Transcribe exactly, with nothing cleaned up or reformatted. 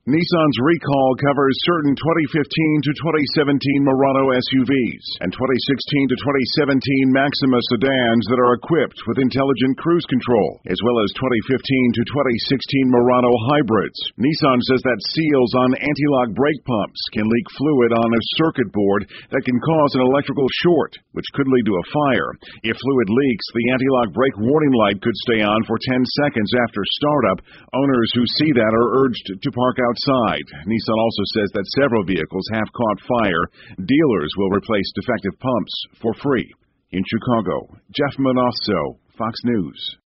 Nissan's recall covers certain twenty fifteen to twenty seventeen Murano S U Vs and twenty sixteen to twenty seventeen Maxima sedans that are equipped with intelligent cruise control, as well as twenty fifteen to twenty sixteen Murano hybrids. Nissan says that seals on anti-lock brake pumps can leak fluid on a circuit board that can cause an electrical short, which could lead to a fire. If fluid leaks, the anti-lock brake warning light could stay on for ten seconds after startup. Owners who see that are urged to park out. Outside. Nissan also says that several vehicles have caught fire. Dealers will replace defective pumps for free. In Chicago, Jeff Manosso, Fox News.